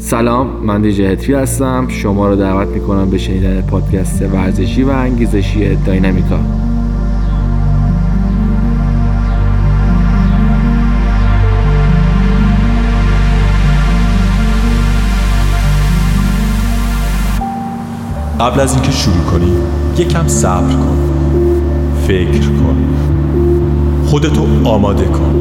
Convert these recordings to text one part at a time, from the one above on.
سلام، من دیجی هتفی هستم. شما رو دعوت میکنم به شنیدن پادکست ورزشی و انگیزشی داینامیکا. قبل از اینکه شروع کنی یکم صبر کن، فکر کن، خودتو آماده کن.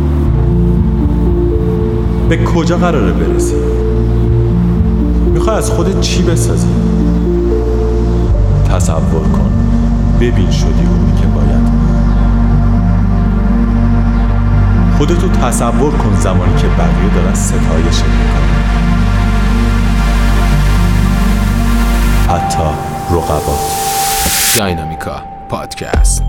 به کجا قراره برسی؟ میخوای از خودت چی بسازی؟ تصور کن، ببین شدی اونی که باید. خودتو تصور کن زمانی که بقیه دارن ستایشت میکنن، حتی رقبات. داینامیکا پادکست.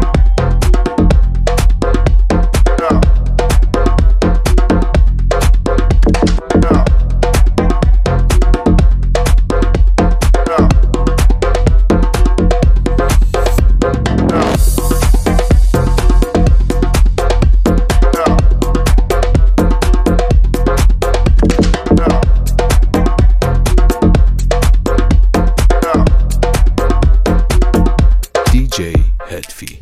هتفی.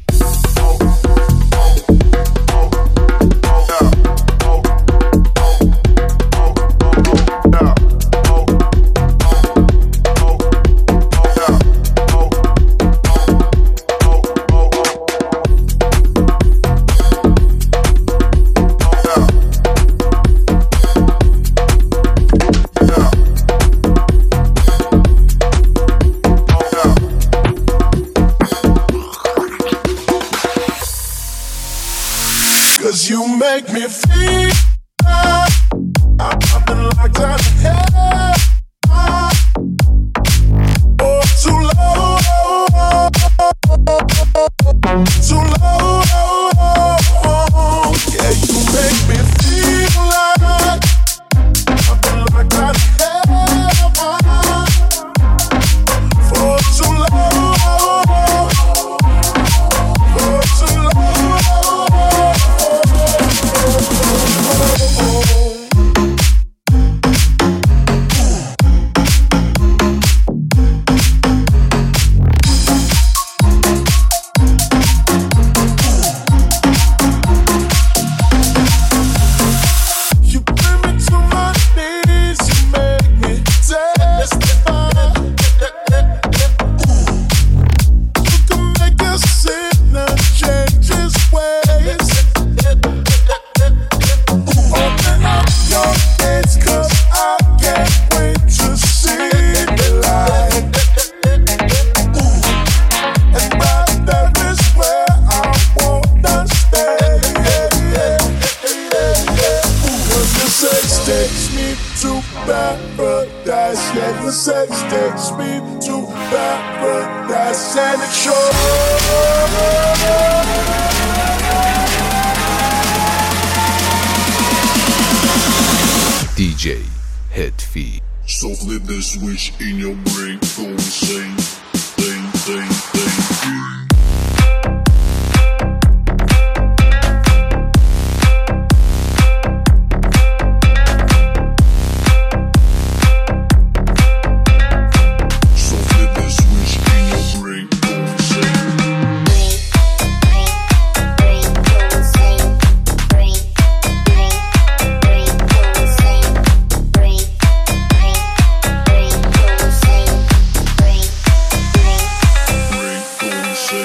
Cause you make me feel I've been locked out of hell. Oh, too low, too low. Yeah, you make me feel like I've been locked out of hell for too long, for too long. The sex takes me to paradise, and it shows. DJ هتفی. So flip the switch in your brain, go insane, thing. Say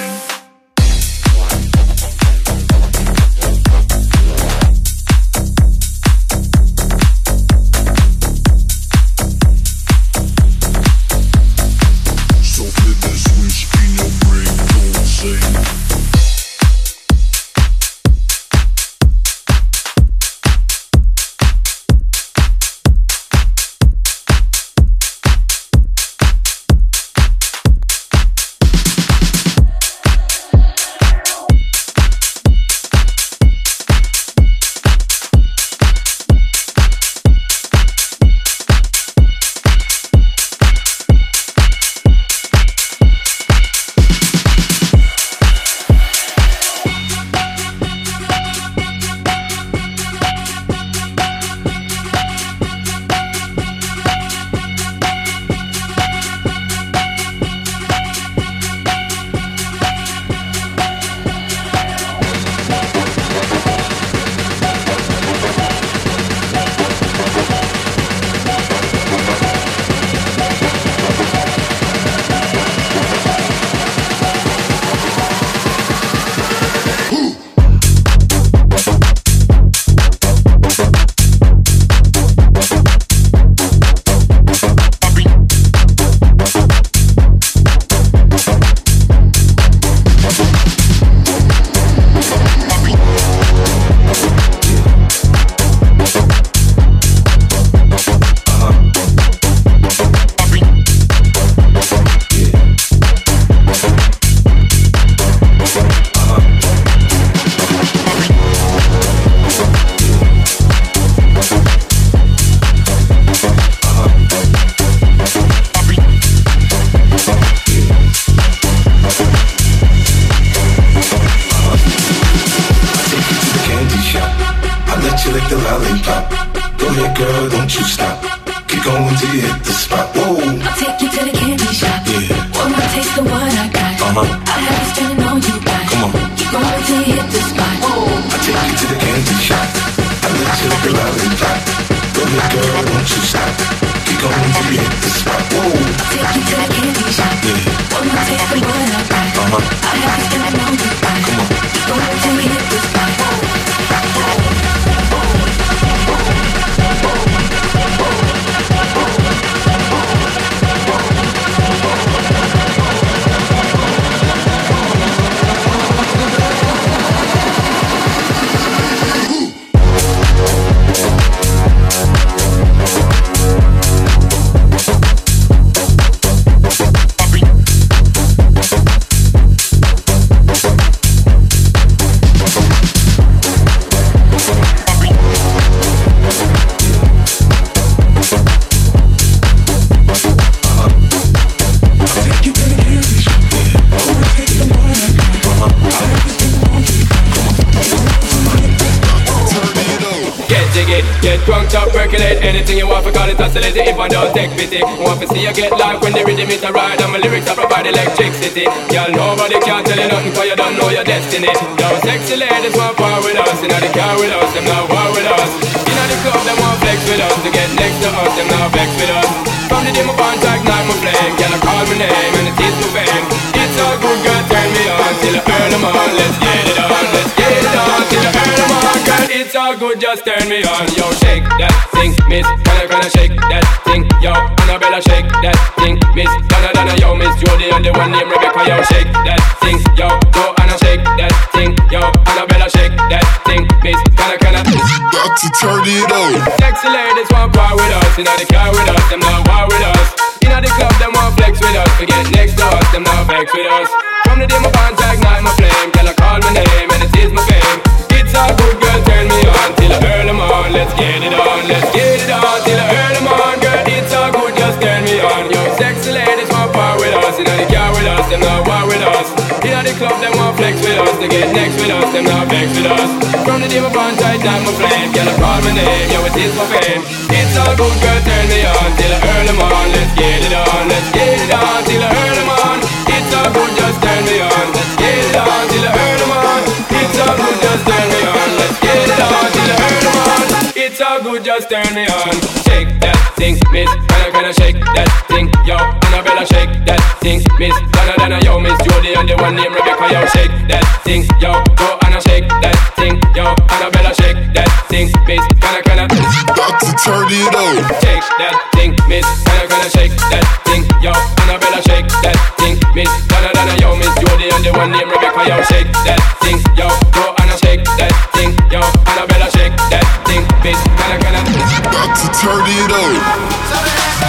you lick the lollipop. Go ahead, girl, don't you stop. Keep going till you hit the spot. Whoa. I'll take you to the candy shop. Yeah. One more taste of what I got. I'll have you spending all you got. Come on. Keep going till you hit the spot. I'll take you to the candy shop. I'll let you lick the lollipop. Go ahead, girl, don't you stop. Keep going till you hit the spot. Whoa. I'll take you to the candy shop. Yeah. One more taste of what I got. I'll have you spending all you got. Come on. Keep going till you hit the spot. Get drunk, up, percolate anything you want, for call it oscillate if I don't take pity. Want to see you get live when the rhythm is a ride, and my lyrics are provide electricity. Y'all nobody can tell you nothing, cause you don't know your destiny. Those sexy ladies want part with us, inna the car with us, them not war with us. Inna the club, them want flex with us, to get next to us, them not vex with us. From the day my contact, night my flame, girl I call my name, and it is my fame. It's all good, girl, turn me on, till I earn them on. Let's get it on, let's get it on, till I earn them on. Girl, it's all good, just turn me on. Yo, shake that thing, miss, can I shake that thing. Yo, Annabella, shake that thing, miss, Donna, yo, Miss Jody, and the one named Rebecca. Yo, shake that thing, yo, Joanna, shake that thing. Yo, Annabella, shake that thing, miss, can I Got to turn it on. Sexy ladies want part with us, inna the car with us, them not war with us. Inna the club, them want flex with us, to get next to us, them not vex with us. From the day my contact, night my flame, girl I call my name, and it is my fame. It's all good, girl, turn me on, till I earn them on. Let's get it on, let's get it on, till I earn them on. Girl, it's all good, just turn me on. Yo, sexy ladies want part with us, inna the car with us, them not war with us. Inna the club, them want flex with us, to get next with us, them not vex with us. From the day my contact, night my flame, girl I call my name, yo, it is my fame. It's all good, girl, turn me on, till I earn them on. Let's get it on, let's get it on, till I earn them on. It's all good, just turn me on. Let's get it on, till I earn them on. It's all good, just turn me on. Let's get it on, till I earn them on. It's all good, just turn me on. Shake that thing, miss, can I shake that thing. Yo, Annabella, shake that thing, miss, Donna, yo, Miss Jody, and the one named Rebecca. Yo, shake that thing, yo, Joanna, shake that thing. Yo, Annabella, shake that thing, miss, can I Got to turn it on. shake that thing, miss, can I shake that thing. Yo, Annabella, shake that thing, miss, Donna, yo, Miss Jody, and the one named Rebecca. Yo, shake that thing, yo, Joanna, shake that thing. Yo, Annabella, shake that thing, miss, can I Got to turn it on.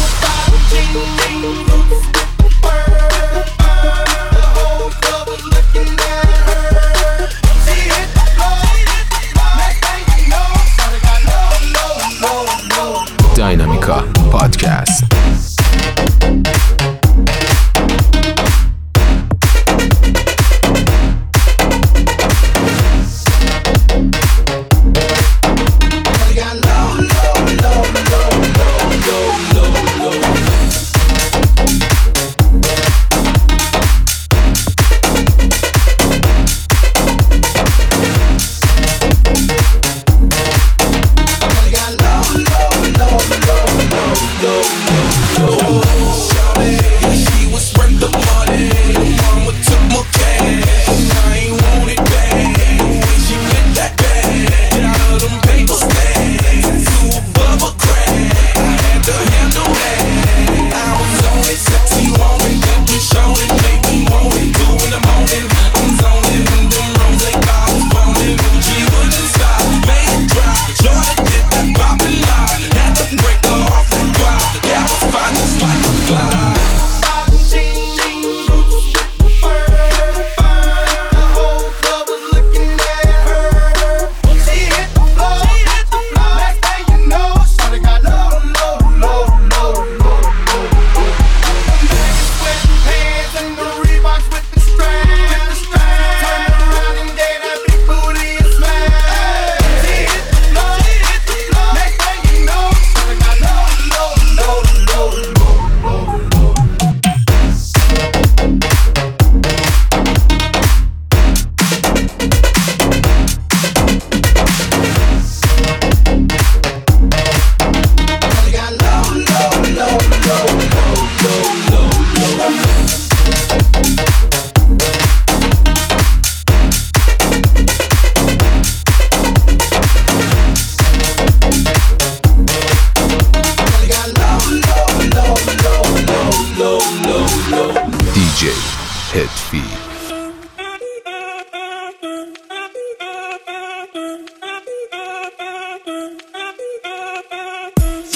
Dynamica Podcast.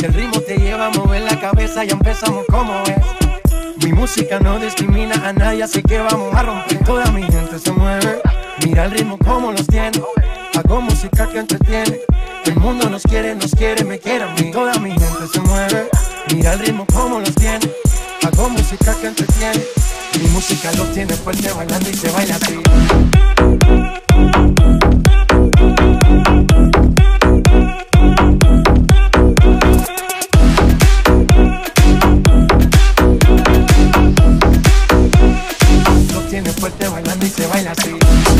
Si el ritmo te lleva a mover la cabeza, ya empezamos como es. Mi música no discrimina a nadie, así que vamos a romper. Toda mi gente se mueve, mira el ritmo como los tiene. Hago música que entretiene. El mundo nos quiere, me quiere a mí. Toda mi gente se mueve, mira el ritmo como los tiene. Hago música que entretiene. Mi música los tiene fuerte bailando y se baila así. Los tiene fuerte bailando y se baila así.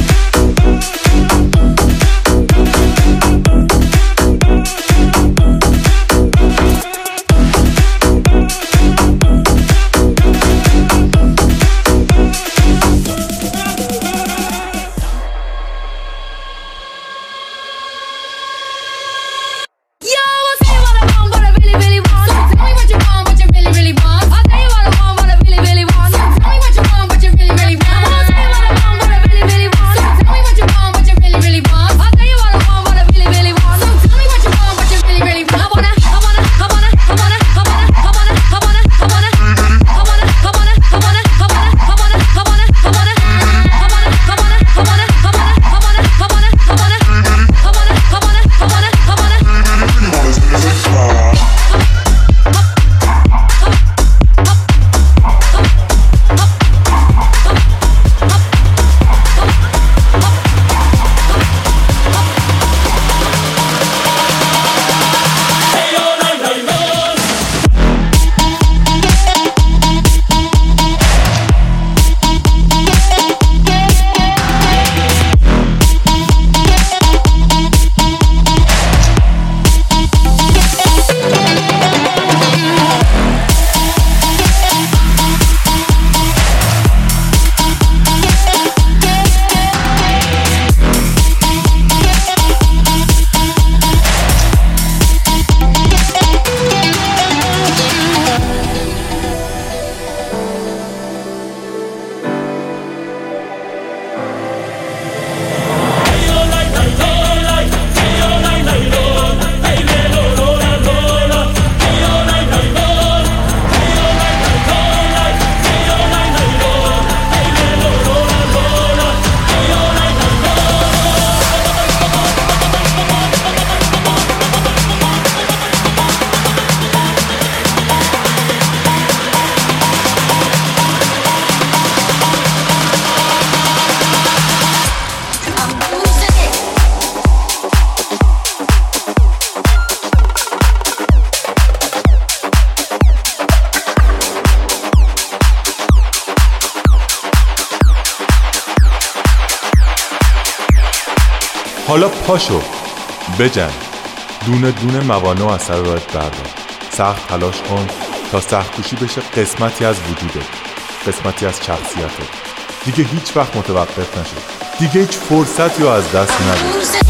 حالا پاشو بجن، دونه دونه موانع از سر راهت بردار. سخت تلاش کن تا سخت کوشی بشه قسمتی از وجودت، قسمتی از شخصیتت. دیگه هیچ وقت متوقف نشو، دیگه هیچ فرصتی رو از دست نده.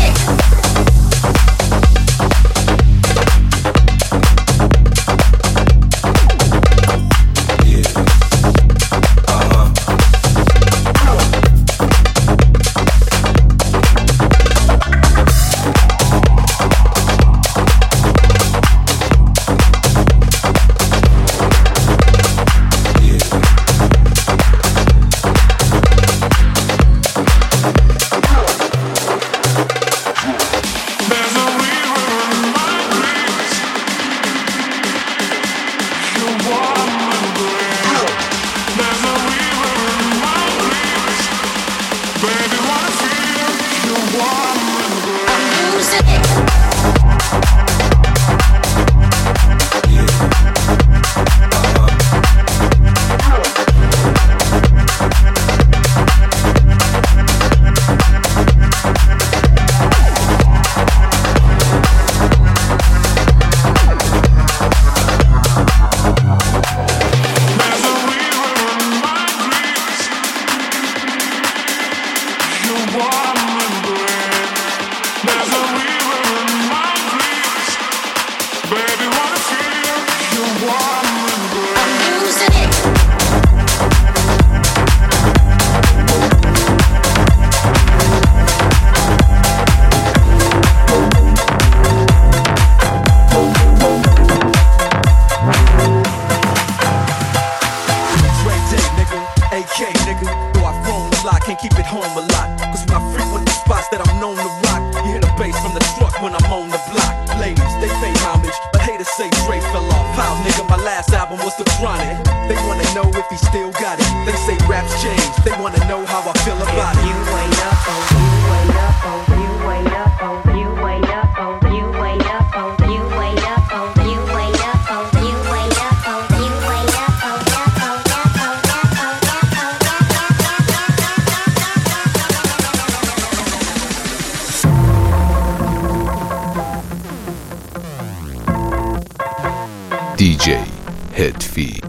DJ Headfeed.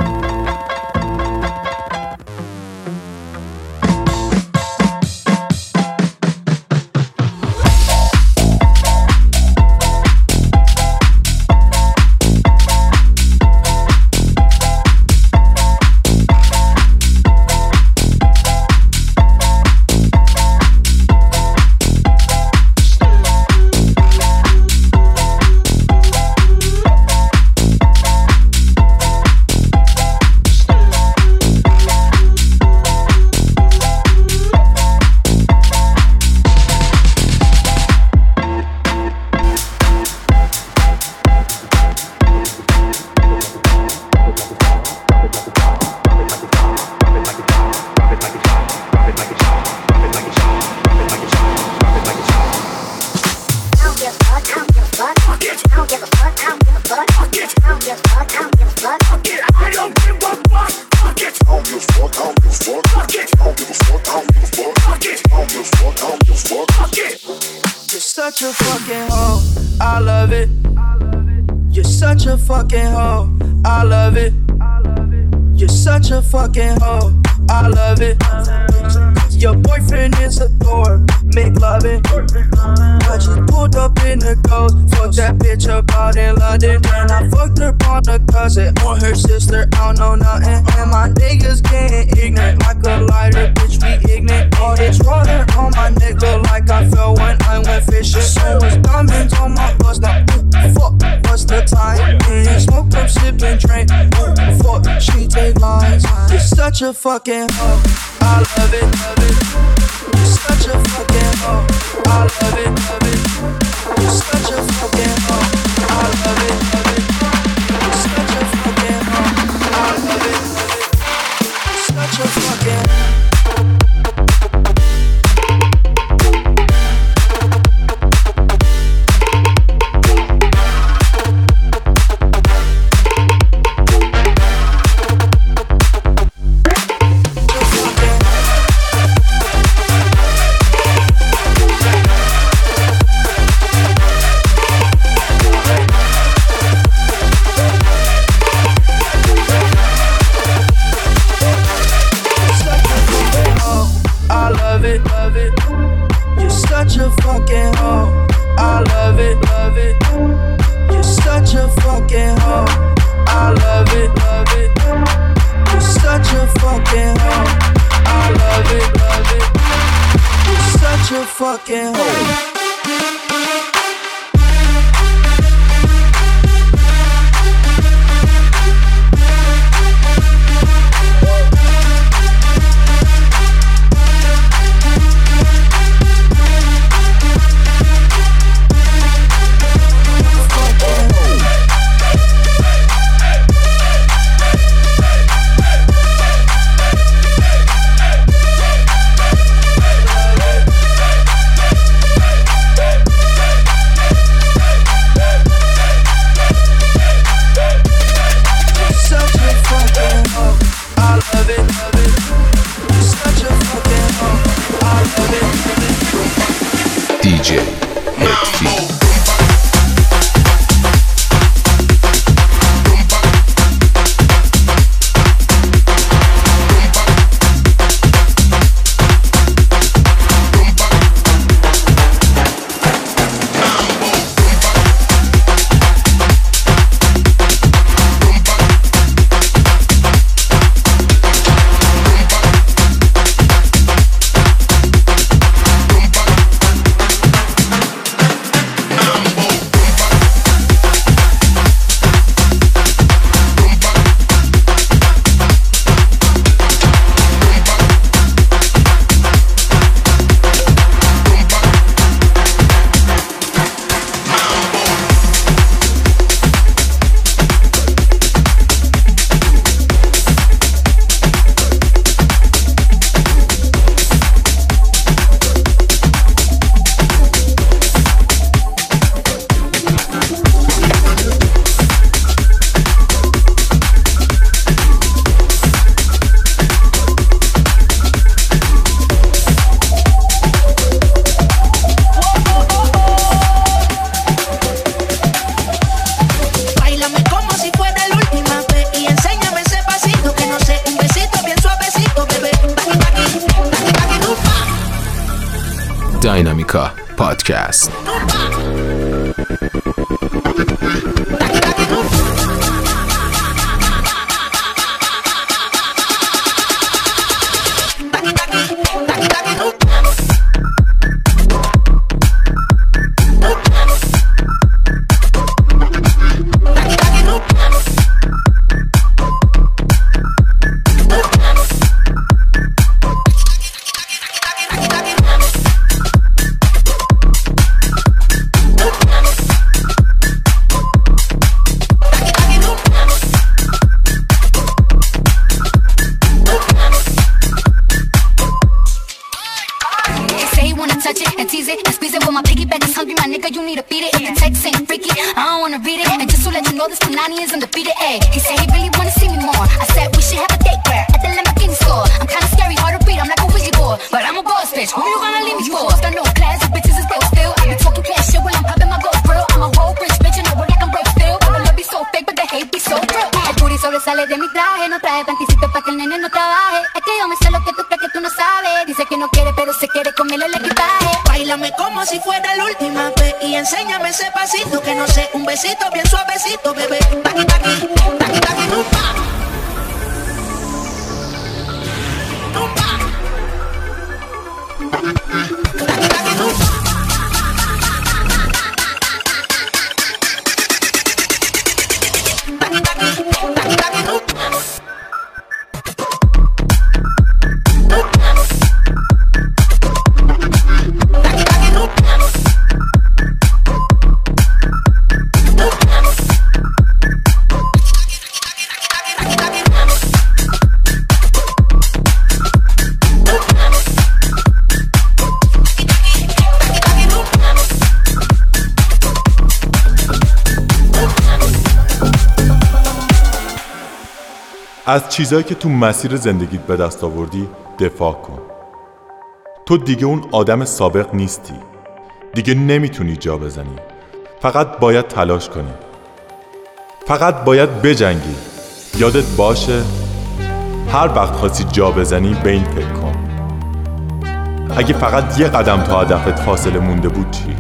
You're such a fucking hoe, I love it. You're such a fucking hoe, I love it. You're such a fucking hoe, I love it. Your boyfriend is a dork, make loving. I just pulled up in the Ghost, fucked that bitch up out in London. And I fucked her on a cousin or her sister, I don't know nothing. And my niggas getting ignorant, like a lighter, bitch, we ignorant. All this water on my neck look like I fell when I went fishing. So much diamonds on my bust, now fuck, what's the time? And smoke up, sip and drink, fuck, she take lines. You're such a fucking hoe, I love it, love it. You're such a fucking hoe, I love it, love it. You're such a fucking hoe, I love it, love it. You're such a fucking hoe, I love it, love it. You're such a fucking fucking hoe. DJ Headfeed. پادکست. Is undefeated, ayy. He said he really wanna see me more. I said we should have a date where at the Lamborghini store. I'm kinda scary, hard to read, I'm like a Ouija board. But I'm a boss bitch, who you gonna leave me for? Got no class, the bitches is broke still. I be talking cash shit when I'm popping my gold grill. I'm a whole rich bitch and I work like I'm broke still. But the love be so fake, but the hate be so real. El booty sobresale de mi traje, no trae panticito pa' que el nene no trabaje. Es que yo me sé lo que tú crees que tú no sabes. Dice que no quiere, pero se quiere comerle el equipaje. Báilame como si fuera la última vez y enséñame ese pasito que no sé, un besito bien suavecito, bebé. Taqui, taqui, taqui, taqui, rumba. Rumba. Taqui, taqui, rumba. Taqui, taqui, taqui, taqui, rumba. از چیزایی که تو مسیر زندگیت به دست آوردی دفاع کن. تو دیگه اون آدم سابق نیستی. دیگه نمیتونی جا بزنی. فقط باید تلاش کنی. فقط باید بجنگی. یادت باشه هر وقت خواستی جا بزنی به این فکر کن. اگه فقط یه قدم تا هدفت فاصله مونده بود چی؟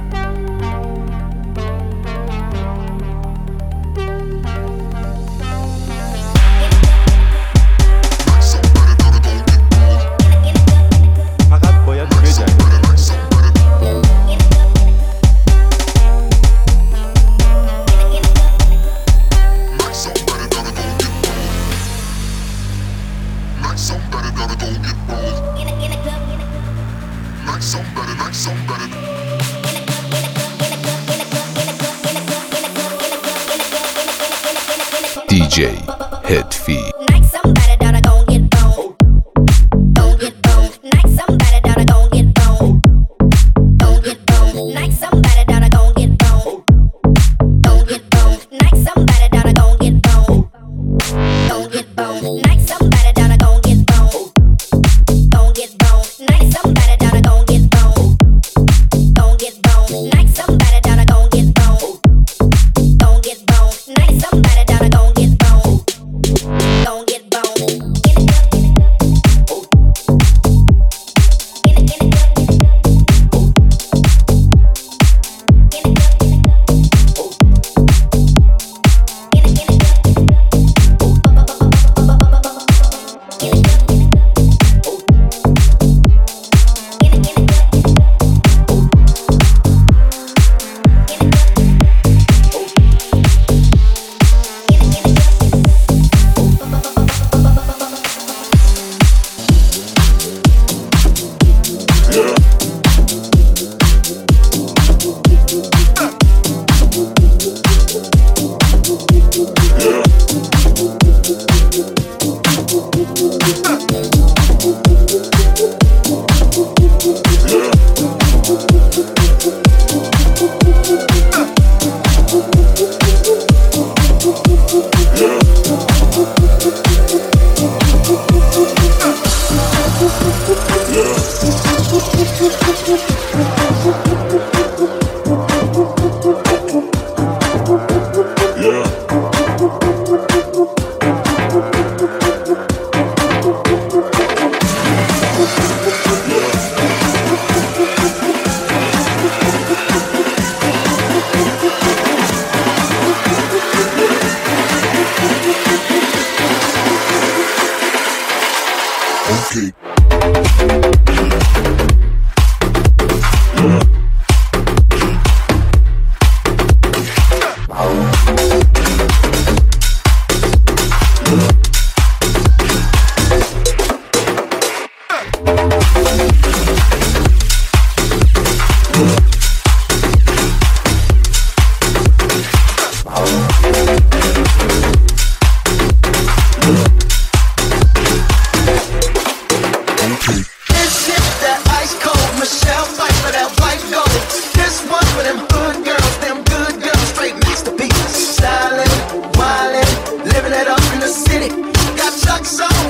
DJ Hetfi.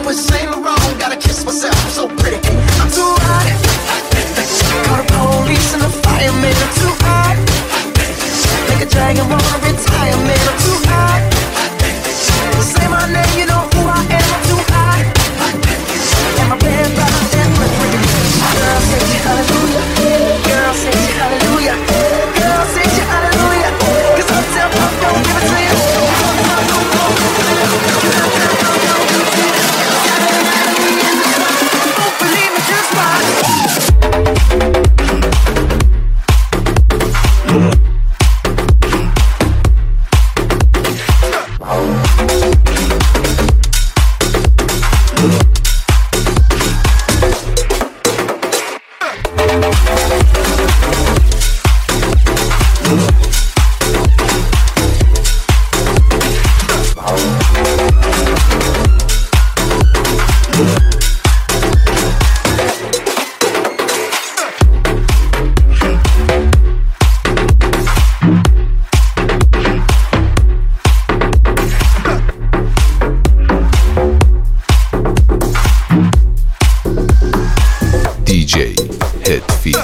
with Saint Laurent. Gotta kiss myself, I'm so pretty. I'm too hot. Call the police and the fireman. I'm too hot. Make a dragon wanna retire, man. I'm too hot. Say my name, you know who I am. I'm too hot. And my band brothers and my friends. Girl, say hallelujah. Girl, say hallelujah. Girl, say hallelujah. 'Cause Uptown Funk don't give it to you. Don't believe me, just watch. DJ Headfeed.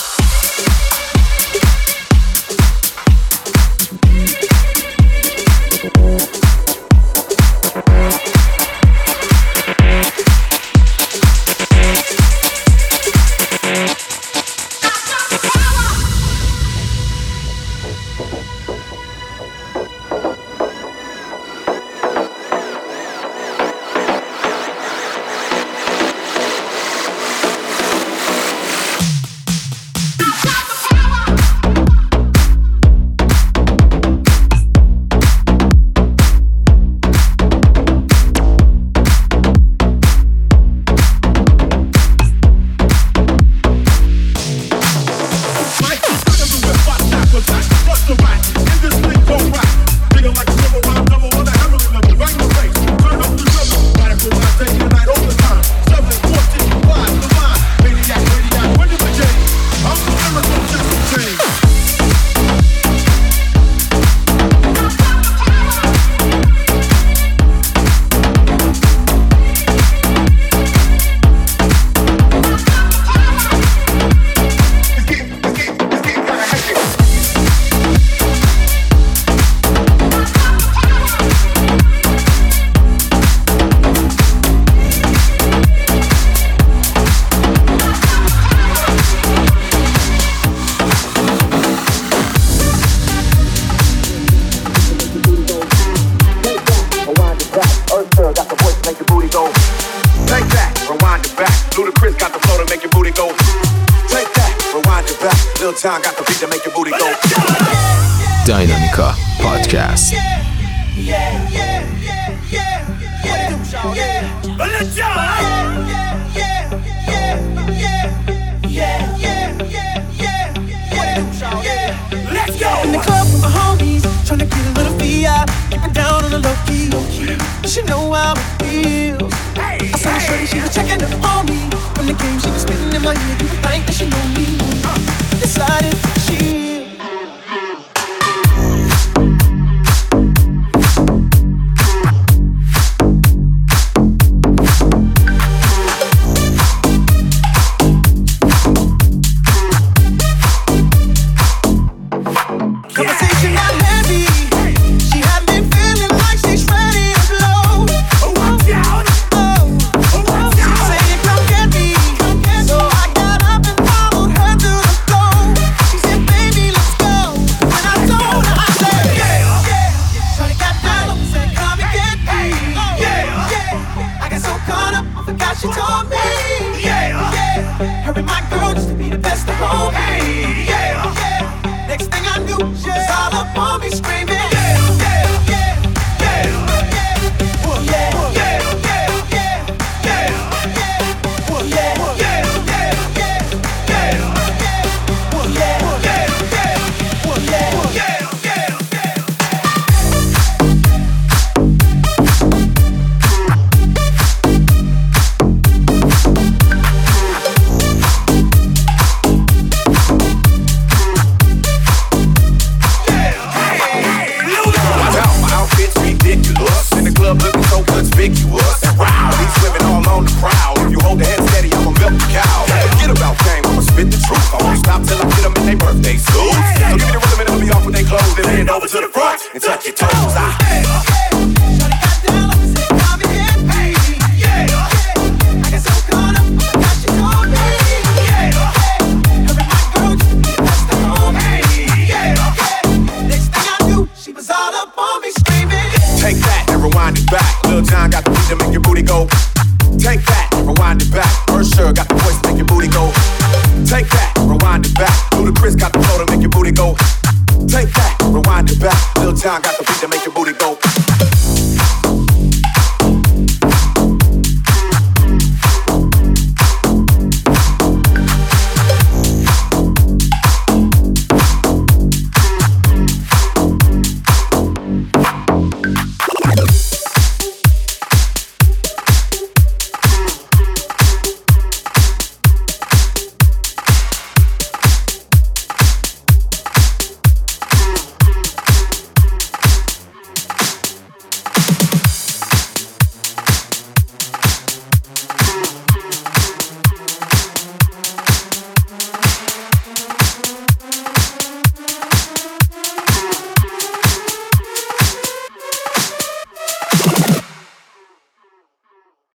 Time got the beat to make your booty go. Dynamica Podcast. Let's go! In the club with my homies, tryna get a little VI, keep it down on the low key. She know how it feels. I saw her shorty, she was checking up on me. From the game, she was spitting in my ear. You would think that she know me. Decided she. Conversation got heavy. She had me feeling like she's ready to blow. Watch out! She said, "Come get me." So I got up and followed her to the floor. She said, "Baby, your toes. Lil Jon got the beat to make your booty go. Take that, rewind it back. Ursher got the voice to make your booty go. Take that, rewind it back. Ludacris got the flow to make your booty go. Take that, rewind it back. Lil Jon got the beat to make your booty